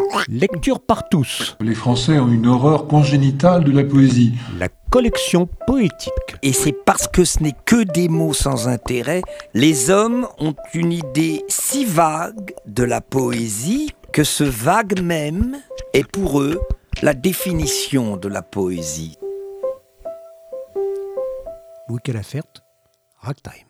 Lecture par tous. Les Français ont une horreur congénitale de la poésie. La collection poétique. Et c'est parce que ce n'est que des mots sans intérêt, les hommes ont une idée si vague de la poésie que ce vague même est pour eux la définition de la poésie. Louis Calafert, Ragtime.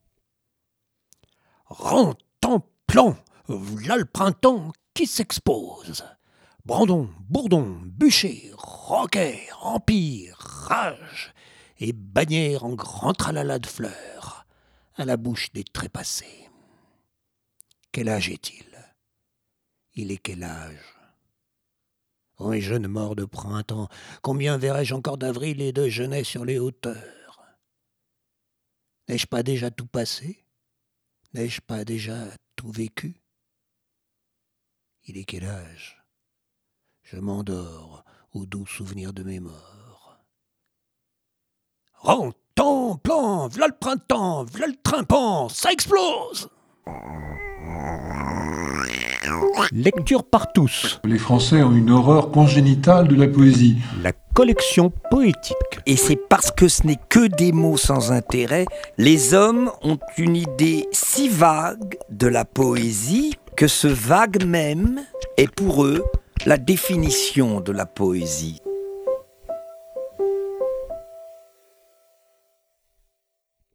Rentemplant, v'là le printemps qui s'expose. Brandon, Bourdon, Bûcher, Roquet, Empire, Rage et bannière en grand tralala de fleurs à la bouche des trépassés. Quel âge est-il? Il est quel âge? Oui, jeune mort de printemps, combien verrai-je encore d'avril et de genêt sur les hauteurs? N'ai-je pas déjà tout passé? N'ai-je pas déjà tout vécu? Il est quel âge? Je m'endors au doux souvenir de mes morts. Rentemplant, v'là le printemps, v'là le trimpant, ça explose! Lecture par tous. Les Français ont une horreur congénitale de la poésie. La collection poétique. Et c'est parce que ce n'est que des mots sans intérêt, les hommes ont une idée si vague de la poésie que ce vague même est pour eux la définition de la poésie.